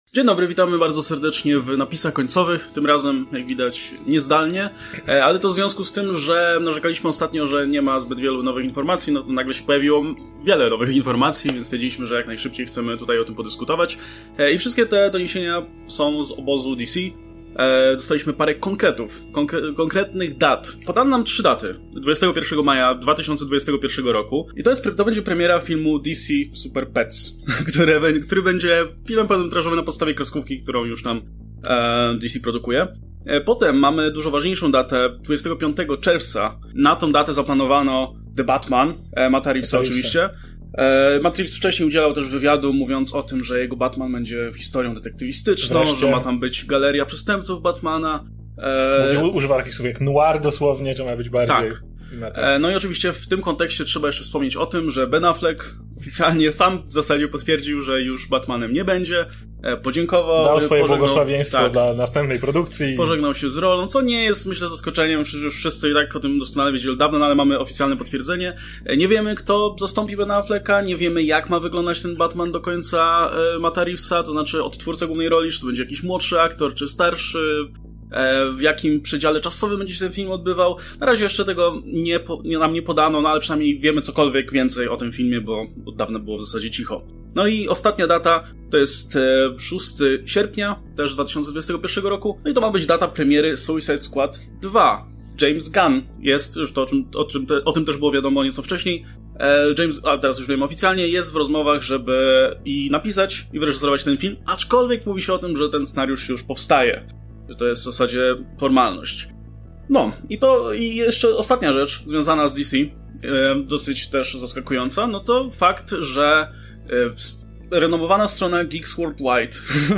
Dzień dobry, witamy bardzo serdecznie w napisach końcowych, tym razem, jak widać, niezdalnie, ale to w związku z tym, że narzekaliśmy ostatnio, że nie ma zbyt wielu nowych informacji, no to nagle się pojawiło wiele nowych informacji, więc stwierdziliśmy, że jak najszybciej chcemy tutaj o tym podyskutować. I wszystkie te doniesienia są z obozu DC. Dostaliśmy parę konkretnych dat. Podano nam 3 daty. 21 maja 2021 roku. I to będzie premiera filmu DC Super Pets, który będzie filmem pełnometrażowym na podstawie kreskówki, którą już nam DC produkuje. Potem mamy dużo ważniejszą datę, 25 czerwca. Na tą datę zaplanowano The Batman, Matta Reevesa oczywiście. Matt Reeves wcześniej udzielał też wywiadu, mówiąc o tym, że jego Batman będzie historią detektywistyczną, że ma tam być galeria przestępców Batmana. Używa takich słów jak noir dosłownie, że ma być bardziej... Tak. No i oczywiście w tym kontekście trzeba jeszcze wspomnieć o tym, że Ben Affleck oficjalnie sam w zasadzie potwierdził, że już Batmanem nie będzie. Podziękował. Dał swoje błogosławieństwo dla następnej produkcji. Pożegnał się z rolą, co nie jest, myślę, zaskoczeniem. Przecież już wszyscy i tak o tym doskonale wiedzieli dawno, no ale mamy oficjalne potwierdzenie. Nie wiemy, kto zastąpi Ben Afflecka, nie wiemy, jak ma wyglądać ten Batman do końca Matta Reevesa, to znaczy odtwórca głównej roli, czy to będzie jakiś młodszy aktor, czy starszy, w jakim przedziale czasowym będzie się ten film odbywał. Na razie jeszcze tego nam nie podano, no ale przynajmniej wiemy cokolwiek więcej o tym filmie, bo od dawna było w zasadzie cicho. No i ostatnia data to jest 6 sierpnia, też 2021 roku. No i to ma być data premiery Suicide Squad 2. James Gunn jest, już to o tym też było wiadomo nieco wcześniej, a teraz już wiem oficjalnie, jest w rozmowach, żeby i napisać, i wyreżyserować ten film, aczkolwiek mówi się o tym, że ten scenariusz już powstaje. Że to jest w zasadzie formalność. No, i jeszcze ostatnia rzecz związana z DC, dosyć też zaskakująca, no to fakt, że renomowana strona Geeks Worldwide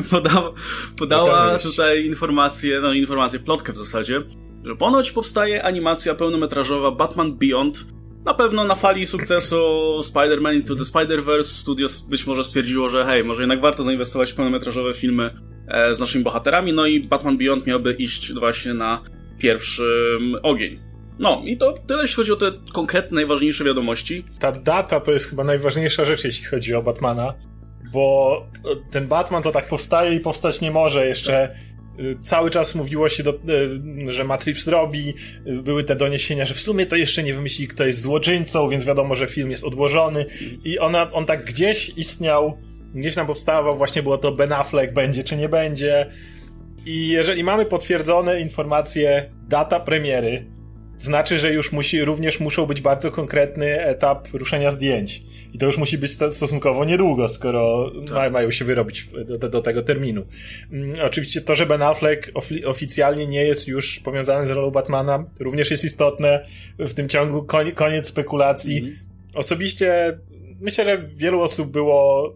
podała tutaj plotkę w zasadzie, że ponoć powstaje animacja pełnometrażowa Batman Beyond. Na pewno na fali sukcesu Spider-Man Into the Spider-Verse studio być może stwierdziło, że hej, może jednak warto zainwestować w pełnometrażowe filmy z naszymi bohaterami, no i Batman Beyond miałby iść właśnie na pierwszy ogień. No i to tyle, jeśli chodzi o te konkretne, najważniejsze wiadomości. Ta data to jest chyba najważniejsza rzecz, jeśli chodzi o Batmana, bo ten Batman to tak powstaje i powstać nie może jeszcze. Cały czas mówiło się, że Matt Reeves robi, były te doniesienia, że w sumie to jeszcze nie wymyślili, kto jest złoczyńcą, więc wiadomo, że film jest odłożony i on tak gdzieś istniał, gdzieś tam powstawał, właśnie było to Ben Affleck będzie czy nie będzie i jeżeli mamy potwierdzone informacje, data premiery, znaczy, że już również muszą być bardzo konkretny etap ruszenia zdjęć. I to już musi być stosunkowo niedługo, skoro mają się wyrobić do tego terminu. Oczywiście to, że Ben Affleck oficjalnie nie jest już powiązany z rolą Batmana, również jest istotne w tym ciągu. Koniec spekulacji. Osobiście myślę, że wielu osób było...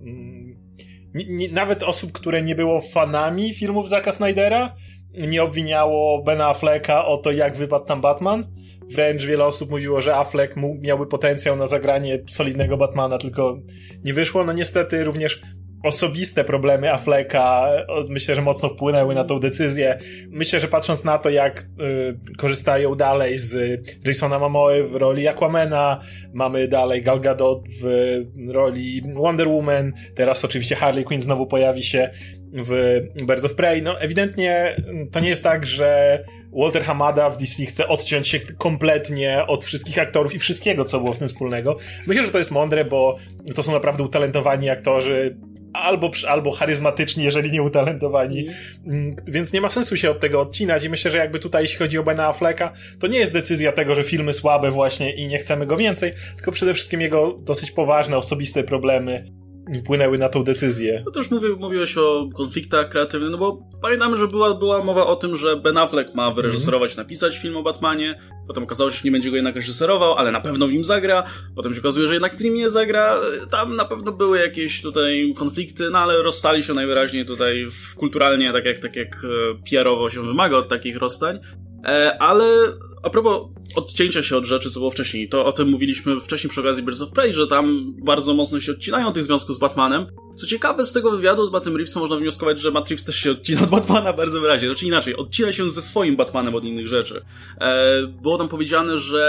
nawet osób, które nie było fanami filmów Zacka Snydera, nie obwiniało Bena Afflecka o to, jak wypadł tam Batman. Wręcz wiele osób mówiło, że Affleck miałby potencjał na zagranie solidnego Batmana, tylko nie wyszło. No niestety również osobiste problemy Afflecka myślę, że mocno wpłynęły na tą decyzję. Myślę, że patrząc na to, jak korzystają dalej z Jasona Momoa w roli Aquamana, mamy dalej Gal Gadot w roli Wonder Woman, teraz oczywiście Harley Quinn znowu pojawi się w Birds of Prey. No ewidentnie to nie jest tak, że Walter Hamada w DC chce odciąć się kompletnie od wszystkich aktorów i wszystkiego, co było w tym wspólnego. Myślę, że to jest mądre, bo to są naprawdę utalentowani aktorzy, albo charyzmatyczni, jeżeli nie utalentowani, więc nie ma sensu się od tego odcinać i myślę, że jakby tutaj, jeśli chodzi o Bena Afflecka, to nie jest decyzja tego, że filmy słabe właśnie i nie chcemy go więcej, tylko przede wszystkim jego dosyć poważne, osobiste problemy wpłynęły na tą decyzję. No też mówiłeś o konfliktach kreatywnych, no bo pamiętam, że była mowa o tym, że Ben Affleck ma wyreżyserować, napisać film o Batmanie, potem okazało się, że nie będzie go jednak reżyserował, ale na pewno w nim zagra, potem się okazuje, że jednak w nim nie zagra, tam na pewno były jakieś tutaj konflikty, no ale rozstali się najwyraźniej tutaj kulturalnie, tak jak PR-owo się wymaga od takich rozstań, ale a propos odcięcia się od rzeczy, co było wcześniej, to o tym mówiliśmy wcześniej przy okazji Birds of Prey, że tam bardzo mocno się odcinają tych związków z Batmanem. Co ciekawe, z tego wywiadu z Mattem Reevesem można wnioskować, że Matt Reeves też się odcina od Batmana bardzo wyraźnie. Znaczy inaczej, odcina się ze swoim Batmanem od innych rzeczy. Było tam powiedziane, że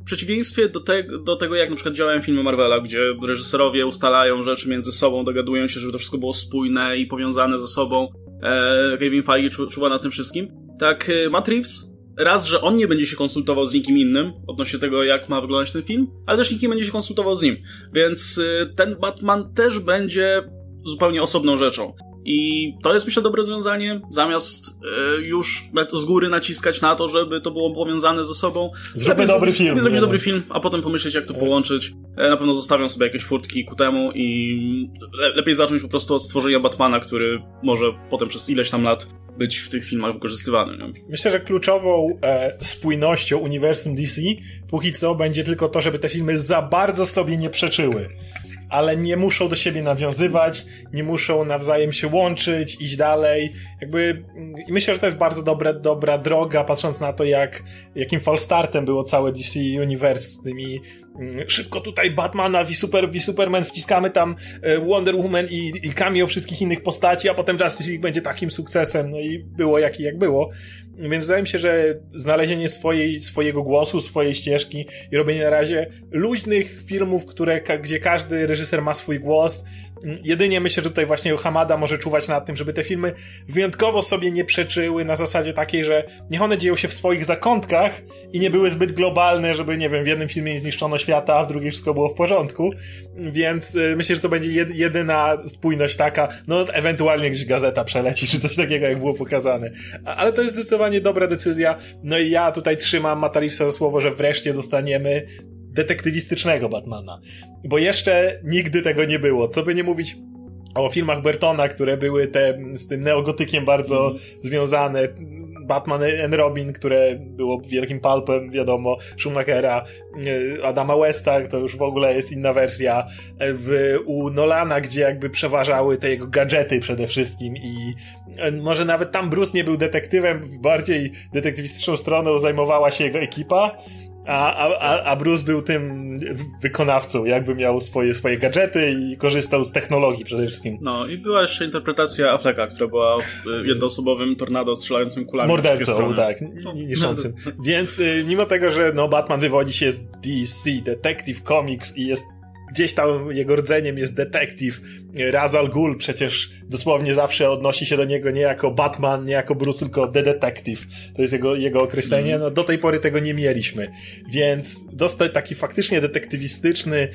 przeciwieństwie do tego, jak na przykład działają filmy Marvela, gdzie reżyserowie ustalają rzeczy między sobą, dogadują się, żeby to wszystko było spójne i powiązane ze sobą, Kevin Feige czuwa nad tym wszystkim, tak Matt Reeves, raz, że on nie będzie się konsultował z nikim innym odnośnie tego, jak ma wyglądać ten film, ale też nikt nie będzie się konsultował z nim, więc ten Batman też będzie zupełnie osobną rzeczą. I to jest, myślę, dobre rozwiązanie, zamiast już z góry naciskać na to, żeby to było powiązane ze sobą. Zrobić dobry film, a potem pomyśleć, jak to połączyć. Na pewno zostawiam sobie jakieś furtki ku temu i lepiej zacząć po prostu od stworzenia Batmana, który może potem przez ileś tam lat być w tych filmach wykorzystywany. Nie? Myślę, że kluczową spójnością uniwersum DC póki co będzie tylko to, żeby te filmy za bardzo sobie nie przeczyły. Ale nie muszą do siebie nawiązywać, nie muszą nawzajem się łączyć, iść dalej. Myślę, że to jest bardzo dobra droga, patrząc na to, jakim falstartem było całe DC Universe z tymi szybko tutaj Batmana i Superman, wciskamy tam Wonder Woman i cameo wszystkich innych postaci, a potem Justice League będzie takim sukcesem, no i było jak było. Więc wydaje mi się, że znalezienie swojego głosu, swojej ścieżki i robienie na razie luźnych filmów, gdzie każdy reżyser ma swój głos. Jedynie myślę, że tutaj właśnie Hamada może czuwać nad tym, żeby te filmy wyjątkowo sobie nie przeczyły na zasadzie takiej, że niech one dzieją się w swoich zakątkach i nie były zbyt globalne, żeby, nie wiem, w jednym filmie nie zniszczono świata, a w drugim wszystko było w porządku. Więc myślę, że to będzie jedyna spójność taka, no ewentualnie gdzieś gazeta przeleci, czy coś takiego, jak było pokazane. Ale to jest zdecydowanie dobra decyzja. No i ja tutaj trzymam Matta Reevesa za słowo, że wreszcie dostaniemy detektywistycznego Batmana. Bo jeszcze nigdy tego nie było. Co by nie mówić o filmach Burtona, które były z tym neogotykiem bardzo związane. Batman and Robin, które było wielkim pulpem, wiadomo, Schumachera, Adama Westa, to już w ogóle jest inna wersja. U Nolana, gdzie jakby przeważały te jego gadżety przede wszystkim i może nawet tam Bruce nie był detektywem, bardziej detektywistyczną stroną zajmowała się jego ekipa. A Bruce był tym wykonawcą, jakby miał swoje gadżety i korzystał z technologii przede wszystkim. No i była jeszcze interpretacja Afflecka, która była jednoosobowym tornado strzelającym kulami. Mordercą, tak, niszczącym. Więc mimo tego, że Batman wywodzi się z DC, Detective Comics i jest gdzieś tam jego rdzeniem jest detektyw. Ra's al Ghul przecież dosłownie zawsze odnosi się do niego nie jako Batman, nie jako Bruce, tylko The Detective. To jest jego określenie. No do tej pory tego nie mieliśmy. Więc dostać taki faktycznie detektywistyczny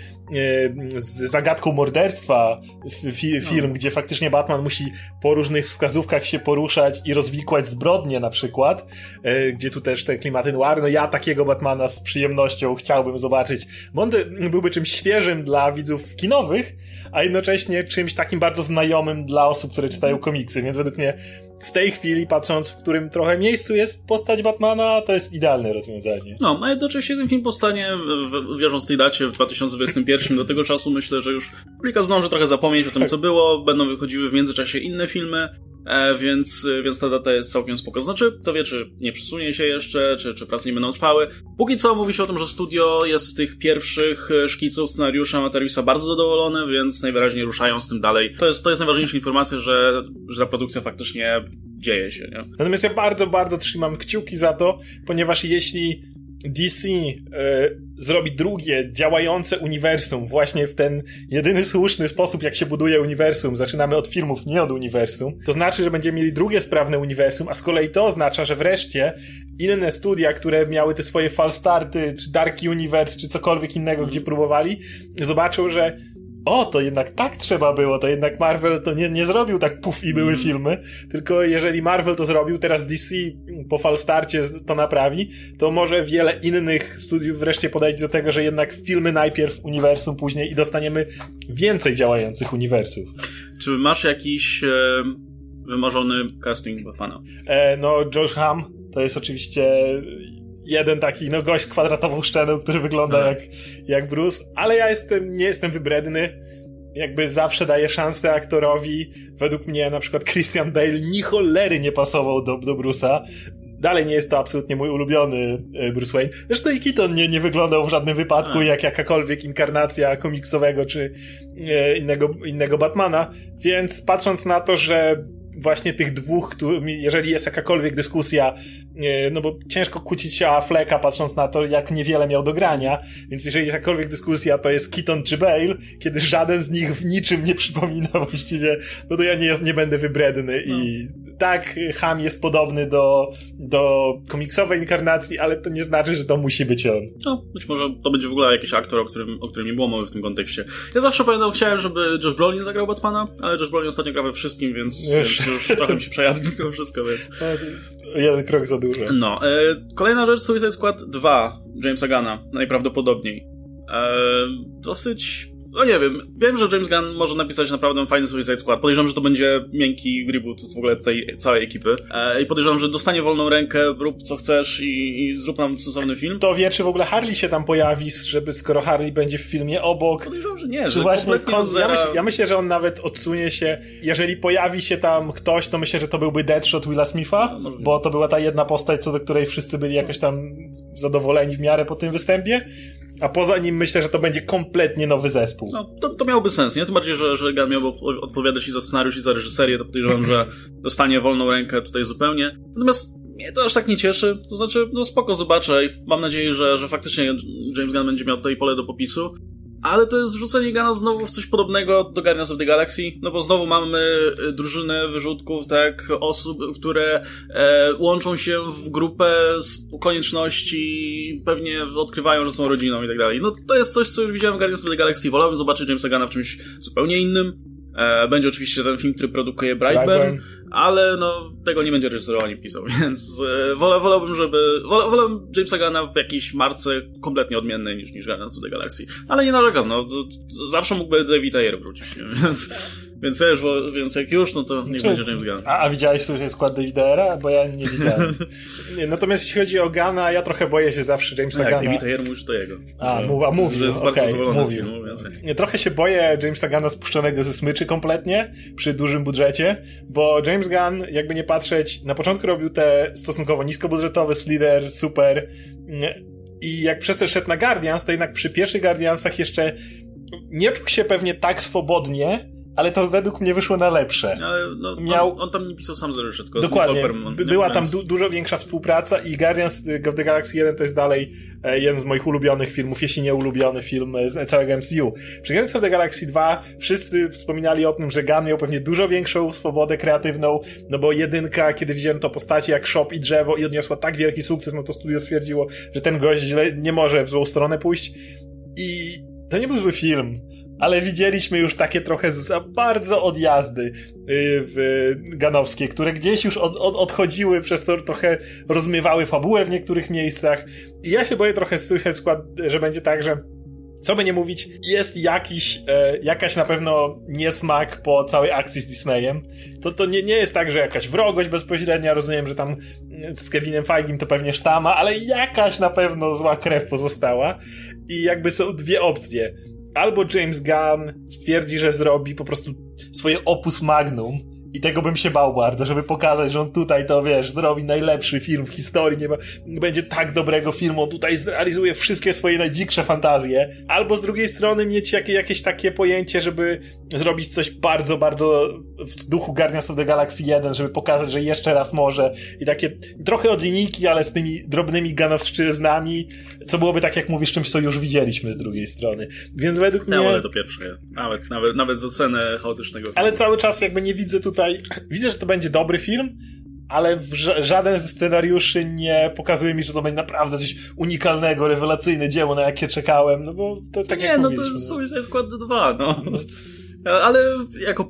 z zagadką morderstwa film, gdzie faktycznie Batman musi po różnych wskazówkach się poruszać i rozwikłać zbrodnie na przykład, gdzie tu też te klimaty noir. No ja takiego Batmana z przyjemnością chciałbym zobaczyć. Bo on byłby czymś świeżym dla widzów kinowych, a jednocześnie czymś takim bardzo znajomym dla osób, które czytają komiksy, więc według mnie w tej chwili, patrząc, w którym trochę miejscu jest postać Batmana, to jest idealne rozwiązanie. No, a jednocześnie ten film powstanie, wierząc tej dacie, w 2021. Do tego czasu myślę, że już publika zdąży trochę zapomnieć o tym, co było, będą wychodziły w międzyczasie inne filmy, więc ta data jest całkiem spoko. Znaczy, kto wie, czy nie przesunie się jeszcze, czy prace nie będą trwały. Póki co mówi się o tym, że studio jest z tych pierwszych szkiców scenariusza Matta Reevesa bardzo zadowolone, więc najwyraźniej ruszają z tym dalej. To jest najważniejsza informacja, że ta produkcja faktycznie dzieje się, nie? Natomiast ja bardzo, bardzo trzymam kciuki za to, ponieważ jeśli DC zrobi drugie działające uniwersum właśnie w ten jedyny słuszny sposób, jak się buduje uniwersum, zaczynamy od filmów, nie od uniwersum, to znaczy, że będziemy mieli drugie sprawne uniwersum, a z kolei to oznacza, że wreszcie inne studia, które miały te swoje falstarty, czy Dark Universe, czy cokolwiek innego, gdzie próbowali, zobaczą, że to jednak tak trzeba było, to jednak Marvel to nie zrobił tak puf i były filmy, tylko jeżeli Marvel to zrobił, teraz DC po falstarcie to naprawi, to może wiele innych studiów wreszcie podejdzie do tego, że jednak filmy najpierw, uniwersum później i dostaniemy więcej działających uniwersów. Czy masz jakiś wymarzony casting Batmana? Josh Hamm to jest oczywiście jeden taki, gość z kwadratową szczeną, który wygląda jak Bruce, ale ja nie jestem wybredny. Jakby zawsze daję szansę aktorowi. Według mnie na przykład Christian Bale ni cholery nie pasował do Bruce'a. Dalej nie jest to absolutnie mój ulubiony Bruce Wayne. Zresztą i Keaton nie wyglądał w żadnym wypadku jak jakakolwiek inkarnacja komiksowego czy innego Batmana. Więc patrząc na to, że właśnie tych dwóch, jeżeli jest jakakolwiek dyskusja, no bo ciężko kłócić się o Afflecka, patrząc na to, jak niewiele miał do grania, więc jeżeli jest jakakolwiek dyskusja, to jest Keaton czy Bale, kiedy żaden z nich w niczym nie przypomina właściwie, no to ja nie będę wybredny i tak, Ham jest podobny do komiksowej inkarnacji, ale to nie znaczy, że to musi być on. No, być może to będzie w ogóle jakiś aktor, o którym nie było mowy w tym kontekście. Ja zawsze chciałem, żeby Josh Brolin zagrał Batmana, ale Josh Brolin ostatnio gra we wszystkim, więc już trochę mi się przejadł mimo wszystko, więc... Jeden krok za dużo. No, kolejna rzecz, Suicide Squad 2 Jamesa Gunna, najprawdopodobniej. Dosyć... No nie wiem że James Gunn może napisać naprawdę fajny Suicide Squad. Podejrzewam, że to będzie miękki reboot w ogóle całej ekipy. I podejrzewam, że dostanie wolną rękę, rób co chcesz i zrób nam sensowny film. To wie, czy w ogóle Harley się tam pojawi, żeby skoro Harley będzie w filmie obok. Podejrzewam, że nie, czy że właśnie ja myślę, że on nawet odsunie się. Jeżeli pojawi się tam ktoś, to myślę, że to byłby Deadshot Willa Smitha, bo to była ta jedna postać, co do której wszyscy byli jakoś tam zadowoleni w miarę po tym występie. A poza nim myślę, że to będzie kompletnie nowy zespół. No, to miałoby sens, nie? Tym bardziej, że Gunn miałby odpowiadać i za scenariusz, i za reżyserię, to podejrzewam, że dostanie wolną rękę tutaj zupełnie. Natomiast mnie to aż tak nie cieszy. To znaczy, no spoko, zobaczę i mam nadzieję, że faktycznie James Gunn będzie miał tutaj pole do popisu. Ale to jest wrzucenie Gunna znowu w coś podobnego do Guardians of the Galaxy, no bo znowu mamy drużynę wyrzutków, tak, osób, które łączą się w grupę z konieczności, pewnie odkrywają, że są rodziną i tak dalej. No to jest coś, co już widziałem w Guardians of the Galaxy, wolałbym zobaczyć Jamesa Gunna w czymś zupełnie innym. Będzie oczywiście ten film, który produkuje Brightburn, ale no tego nie będzie reżyserował ani pisał, więc wolałbym Jamesa Gunna w jakiejś marce kompletnie odmiennej niż Guardians of the Galaxy. Ale nie narzekam, no zawsze mógłby David Ayer wrócić, nie? Więc jak już, no to niech będzie James Gunn. A widziałeś Suicide Squad Davida Ayera? Bo ja nie widziałem. Natomiast jeśli chodzi o Gunna, ja trochę boję się zawsze Jamesa Gunna. David Ayer mówi, że to jego. Mówił, że jest bardzo zadowolony z filmu, więc... Trochę się boję Jamesa Gunna spuszczonego ze smyczy kompletnie, przy dużym budżecie, bo James Gunn, jakby nie patrzeć, na początku robił te stosunkowo niskobudżetowe Slither, Super i jak przez to szedł na Guardians, to jednak przy pierwszych Guardiansach jeszcze nie czuł się pewnie tak swobodnie, ale to według mnie wyszło na lepsze. Ale on tam nie pisał sam za tylko dokładnie. Była tam dużo większa współpraca i Guardians of the Galaxy 1 to jest dalej jeden z moich ulubionych filmów, jeśli nie ulubiony film z całego MCU. Przy Guardians of the Galaxy 2 wszyscy wspominali o tym, że Gunn miał pewnie dużo większą swobodę kreatywną, no bo jedynka, kiedy widziałem to postacie jak Shop i Drzewo i odniosła tak wielki sukces, no to studio stwierdziło, że ten gość źle nie może w złą stronę pójść i to nie był zły film. Ale widzieliśmy już takie trochę za bardzo odjazdy ganowskie, które gdzieś już odchodziły, przez to trochę rozmywały fabułę w niektórych miejscach. I ja się boję trochę z Suicide Squad, że będzie tak, że co by nie mówić, jest jakaś na pewno niesmak po całej akcji z Disneyem. To nie jest tak, że jakaś wrogość bezpośrednia, rozumiem, że tam z Kevinem Feigim to pewnie sztama, ale jakaś na pewno zła krew pozostała. I jakby są dwie opcje. Albo James Gunn stwierdzi, że zrobi po prostu swoje opus magnum i tego bym się bał bardzo, żeby pokazać, że on tutaj to, zrobi najlepszy film w historii, nie będzie tak dobrego filmu, on tutaj zrealizuje wszystkie swoje najdziksze fantazje. Albo z drugiej strony mieć jakieś takie pojęcie, żeby zrobić coś bardzo, bardzo w duchu Guardians of the Galaxy 1, żeby pokazać, że jeszcze raz może i takie trochę od linijki, ale z tymi drobnymi Gunnowszczyznami, co byłoby tak, jak mówisz, czymś, co już widzieliśmy z drugiej strony. Więc według mnie... Ja wolę to pierwsze, nawet z ocenę chaotycznego filmu. Ale cały czas jakby nie widzę tutaj... Widzę, że to będzie dobry film, ale żaden ze scenariuszy nie pokazuje mi, że to będzie naprawdę coś unikalnego, rewelacyjne dzieło, na jakie czekałem, no bo to tak jak mówiliśmy. To jest Suicide Squad 2, no. Ale jako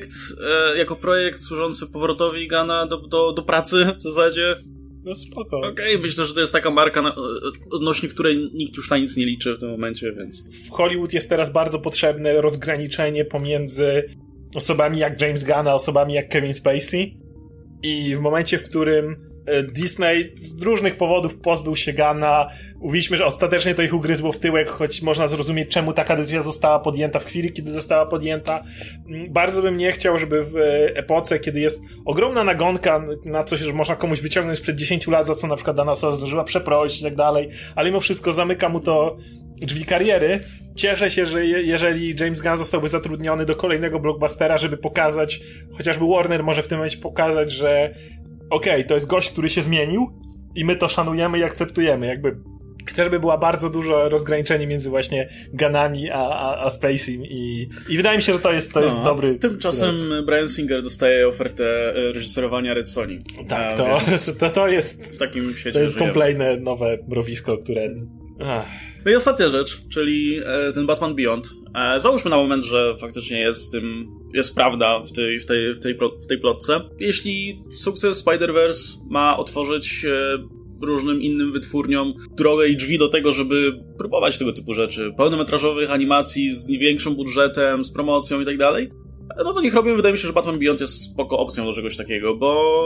projekt służący powrotowi Gunna do pracy w zasadzie... No spoko. Okej, myślę, że to jest taka marka, odnośnie której nikt już na nic nie liczy w tym momencie, więc... W Hollywood jest teraz bardzo potrzebne rozgraniczenie pomiędzy osobami jak James Gunn, a osobami jak Kevin Spacey. I w momencie, w którym Disney z różnych powodów pozbył się Gunna. Mówiliśmy, że ostatecznie to ich ugryzło w tyłek, choć można zrozumieć, czemu taka decyzja została podjęta w chwili, kiedy została podjęta. Bardzo bym nie chciał, żeby w epoce, kiedy jest ogromna nagonka na coś, że można komuś wyciągnąć sprzed 10 lat, za co na przykład dana osoba zdążyła przeprosić i tak dalej, ale mimo wszystko zamyka mu to drzwi kariery. Cieszę się, że jeżeli James Gunn zostałby zatrudniony do kolejnego blockbustera, żeby pokazać, chociażby Warner może w tym momencie pokazać, że okej, to jest gość, który się zmienił i my to szanujemy i akceptujemy. Jakby chcę, żeby była bardzo dużo rozgraniczenie między właśnie Gunnami a Spacey'm i wydaje mi się, że to jest dobry... Tymczasem Bryan Singer dostaje ofertę reżyserowania Red Sonny. Tak, to jest... W takim świecie to jest kompletne nowe mrowisko, które... No i ostatnia rzecz, czyli ten Batman Beyond. Załóżmy na moment, że faktycznie jest prawda w tej plotce. Jeśli sukces Spider-Verse ma otworzyć różnym innym wytwórniom drogę i drzwi do tego, żeby próbować tego typu rzeczy, pełnometrażowych animacji z większym budżetem, z promocją i tak dalej, no to niech robią. Wydaje mi się, że Batman Beyond jest spoko opcją do czegoś takiego, bo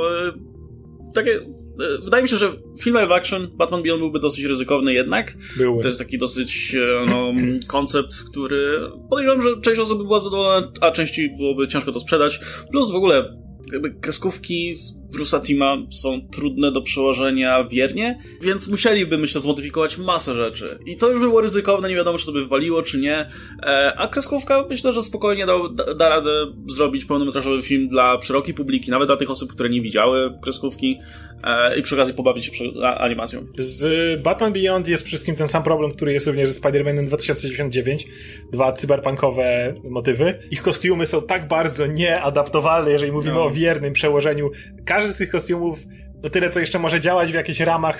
wydaje mi się, że film live action Batman Beyond byłby dosyć ryzykowny jednak. To jest taki dosyć koncept, który podejrzewam, że część osób by była zadowolona, a części byłoby ciężko to sprzedać. Plus w ogóle jakby kreskówki z Bruce'a Tima są trudne do przełożenia wiernie, więc musieliby, myślę, zmodyfikować masę rzeczy. I to już by było ryzykowne, nie wiadomo, czy to by wypaliło, czy nie. A kreskówka, myślę, że spokojnie da radę zrobić pełnometrażowy film dla szerokiej publiki, nawet dla tych osób, które nie widziały kreskówki i przy okazji pobawić się animacją. Z Batman Beyond jest przede wszystkim ten sam problem, który jest również ze Spider-Manem 2099. Dwa cyberpunkowe motywy. Ich kostiumy są tak bardzo nieadaptowalne, jeżeli mówimy o wiernym przełożeniu. Każdy z tych kostiumów, no tyle co jeszcze może działać w jakichś ramach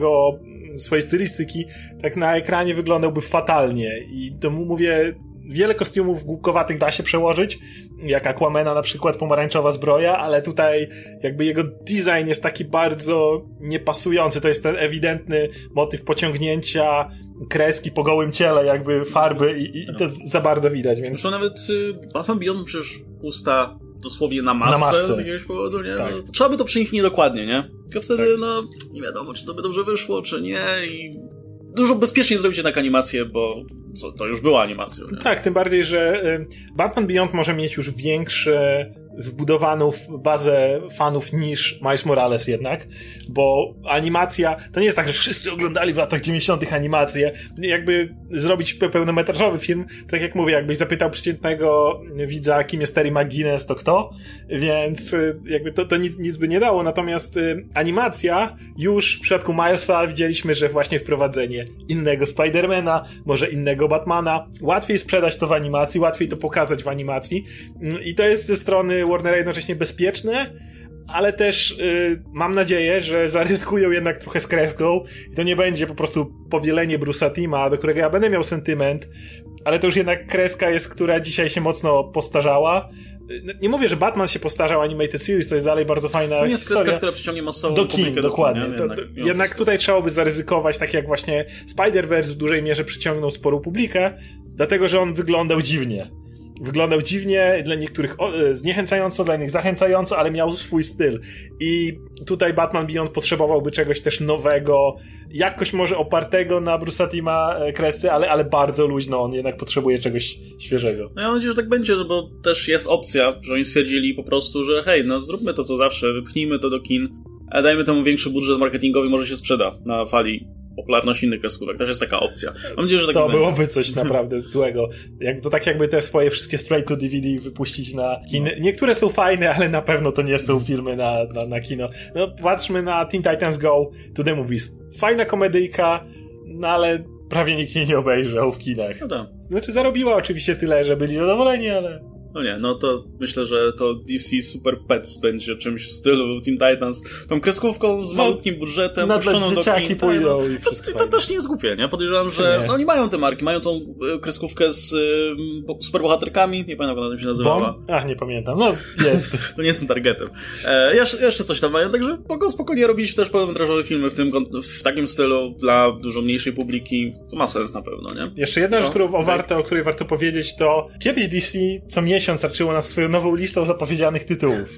swojej stylistyki, tak na ekranie wyglądałby fatalnie. I to mówię, wiele kostiumów głupkowatych da się przełożyć, jak Aquamana na przykład, pomarańczowa zbroja, ale tutaj jakby jego design jest taki bardzo niepasujący. To jest ten ewidentny motyw pociągnięcia kreski po gołym ciele, jakby farby i to za bardzo widać. Więc... Zresztą nawet Batman Beyond przecież usta dosłownie na masce z jakiegoś powodu, nie? Tak. No, trzeba by to przynieść niedokładnie, nie? Tylko wtedy, nie wiadomo, czy to by dobrze wyszło, czy nie i dużo bezpieczniej zrobić jednak animację, bo to już była animacją, nie? Tak, tym bardziej, że Batman Beyond może mieć już większe wbudowaną bazę fanów niż Miles Morales jednak, bo animacja, to nie jest tak, że wszyscy oglądali w latach 90. animacje, jakby zrobić pełnometrażowy film, tak jak mówię, jakbyś zapytał przeciętnego widza, kim jest Terry McGuinness, to kto? Więc jakby to nic by nie dało, natomiast animacja, już w przypadku Milesa widzieliśmy, że właśnie wprowadzenie innego Spidermana, może innego Batmana, łatwiej sprzedać to w animacji, łatwiej to pokazać w animacji i to jest ze strony Warnera jednocześnie bezpieczne, ale też mam nadzieję, że zaryzykują jednak trochę z kreską i to nie będzie po prostu powielenie Bruce'a Tima, do którego ja będę miał sentyment, ale to już jednak kreska jest, która dzisiaj się mocno postarzała. Nie mówię, że Batman się postarzał, Animated Series to jest dalej bardzo fajna historia. To jest kreska, która przyciągnie masową publikę dokładnie. Do kin, jednak tutaj trzeba by zaryzykować, tak jak właśnie Spider-Verse w dużej mierze przyciągnął sporą publikę, dlatego, że on wyglądał dziwnie. Wyglądał dziwnie, dla niektórych zniechęcająco, dla innych zachęcająco, ale miał swój styl. I tutaj Batman Beyond potrzebowałby czegoś też nowego, jakoś może opartego na Bruce'a Tima kresy, ale bardzo luźno, on jednak potrzebuje czegoś świeżego. No ja mam nadzieję, że tak będzie, bo też jest opcja, że oni stwierdzili po prostu, że hej, no zróbmy to co zawsze, wypchnijmy to do kin, a dajmy temu większy budżet marketingowy, może się sprzeda na fali popularność innych kreskówek. Też jest taka opcja. Mam nadzieję, że tak to będzie. Byłoby coś naprawdę złego. To tak jakby te swoje wszystkie straight to DVD wypuścić na kin. Niektóre są fajne, ale na pewno to nie są filmy na kino. No, patrzmy na Teen Titans Go to the Movies. Fajna komedyjka, no ale prawie nikt jej nie obejrzał w kinach. No tak. Znaczy zarobiła oczywiście tyle, że byli zadowoleni, ale... No nie, no to myślę, że to DC Super Pets będzie czymś w stylu Teen Titans, tą kreskówką z malutkim budżetem, puszczoną do kin. Pójdą i wszystko to też nie jest głupie, nie? Podejrzewam, że oni mają te marki, mają tą kreskówkę z superbohaterkami, nie pamiętam, jak ona się nazywała. Nie pamiętam, no jest. To nie jestem targetem. Jeszcze coś tam mają, także mogą spokojnie robić też pełnometrażowe filmy w takim stylu dla dużo mniejszej publiki. To ma sens na pewno, nie? Jeszcze jedna rzecz, o której warto powiedzieć, to kiedyś DC co miesiąc raczyło nas swoją nową listą zapowiedzianych tytułów.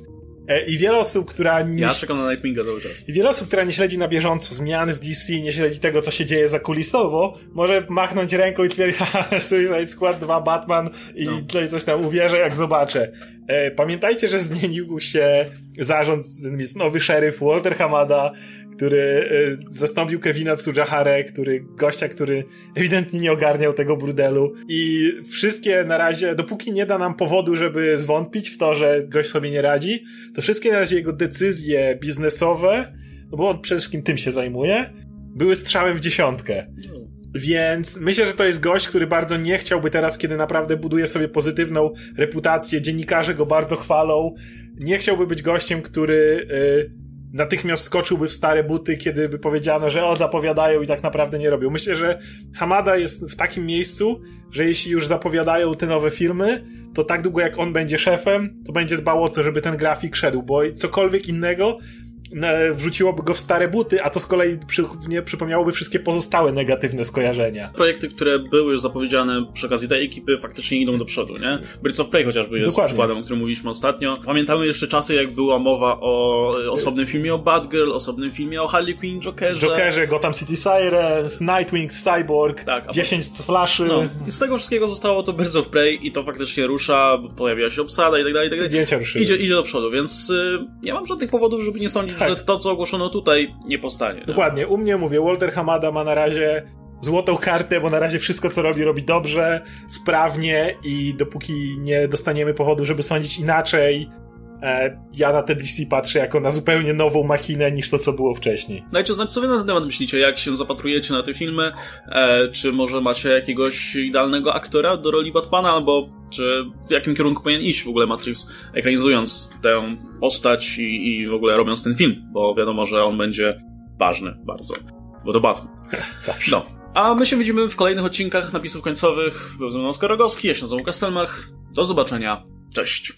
I wiele osób, która Ja czekam na Nightwinga cały czas. I wiele osób, która nie śledzi na bieżąco zmian w DC, nie śledzi tego, co się dzieje zakulisowo, może machnąć ręką i twierdzić, haha, Suicide Squad 2, Batman i tutaj coś tam uwierzę, jak zobaczę. Pamiętajcie, że zmienił się zarząd, jest nowy szeryf Walter Hamada, który zastąpił Kevina Tsujiharę, gościa, który ewidentnie nie ogarniał tego burdelu i wszystkie na razie, dopóki nie da nam powodu, żeby zwątpić w to, że gość sobie nie radzi, to wszystkie na razie jego decyzje biznesowe, no bo on przede wszystkim tym się zajmuje, były strzałem w dziesiątkę. Więc myślę, że to jest gość, który bardzo nie chciałby teraz, kiedy naprawdę buduje sobie pozytywną reputację, dziennikarze go bardzo chwalą, nie chciałby być gościem, który natychmiast skoczyłby w stare buty, kiedy by powiedziano, że zapowiadają i tak naprawdę nie robią. Myślę, że Hamada jest w takim miejscu, że jeśli już zapowiadają te nowe filmy, to tak długo jak on będzie szefem, to będzie dbał o to, żeby ten grafik szedł, bo cokolwiek innego wrzuciłoby go w stare buty, a to z kolei przypomniałoby wszystkie pozostałe negatywne skojarzenia. Projekty, które były już zapowiedziane przy okazji tej ekipy, faktycznie idą do przodu, nie? Birds of Prey chociażby jest przykładem, o którym mówiliśmy ostatnio. Pamiętamy jeszcze czasy, jak była mowa o osobnym filmie o Batgirl, osobnym filmie o Harley Quinn, Jokerze, Gotham City Sirens, Nightwing, Cyborg, tak, 10 Flaszy. No, i z tego wszystkiego zostało to Birds of Prey i to faktycznie rusza, pojawiła się obsada i tak dalej. Zdjęcia ruszyły. Idzie do przodu, więc nie mam żadnych powodów, żeby nie sądzić, że to, co ogłoszono tutaj, nie powstanie. Dokładnie. U mnie mówię, Walter Hamada ma na razie złotą kartę, bo na razie wszystko, co robi dobrze, sprawnie i dopóki nie dostaniemy powodu, żeby sądzić inaczej, ja na te DC patrzę jako na zupełnie nową machinę niż to, co było wcześniej. Dajcie znać, co wy na ten temat myślicie, jak się zapatrujecie na te filmy, czy może macie jakiegoś idealnego aktora do roli Batmana, albo czy w jakim kierunku powinien iść w ogóle Matt Reeves, ekranizując tę postać i w ogóle robiąc ten film, bo wiadomo, że on będzie ważny bardzo, bo to Batman. Zawsze. No. A my się widzimy w kolejnych odcinkach napisów końcowych. Był ze mną Oskar Rogowski, ja się nazywam Łukasz Stelmach. Do zobaczenia. Cześć.